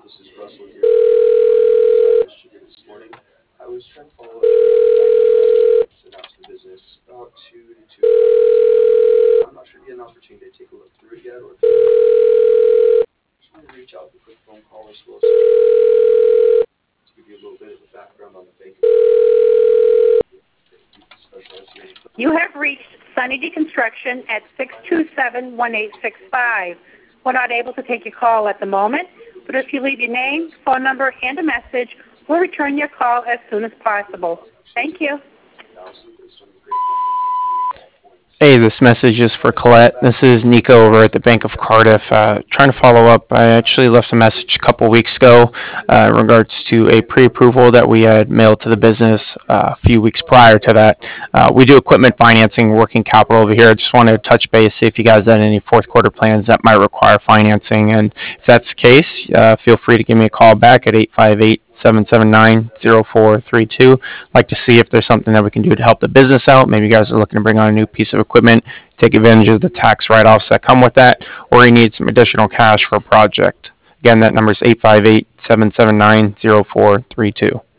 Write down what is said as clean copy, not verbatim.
This is Russell here. I distributed this morning. I was trying to follow up to announce the business about 2 to 2. I'm not sure if you had an opportunity to take a look through it yet, or if you just wanted to reach out with a quick phone call as well, to give you a little bit of a background on the bank. You have reached Sunny Deconstruction at 627-1865. We're not able to take your call at the moment, but if you leave your name, phone number, and a message, we'll return your call as soon as possible. Thank you. Hey, this message is for Colette. This is Nico over at the Bank of Cardiff. Trying to follow up. I actually left a message a couple weeks ago in regards to a pre-approval that we had mailed to the business a few weeks prior to that. We do equipment financing, working capital over here. I just wanted to touch base, see if you guys had any fourth quarter plans that might require financing. And if that's the case, feel free to give me a call back at 858-779-0432. Like to see if there's something that we can do to help the business out. Maybe you guys are looking to bring on a new piece of equipment, take advantage of the tax write-offs that come with that, or you need some additional cash for a project. Again, that number is 858-779-0432.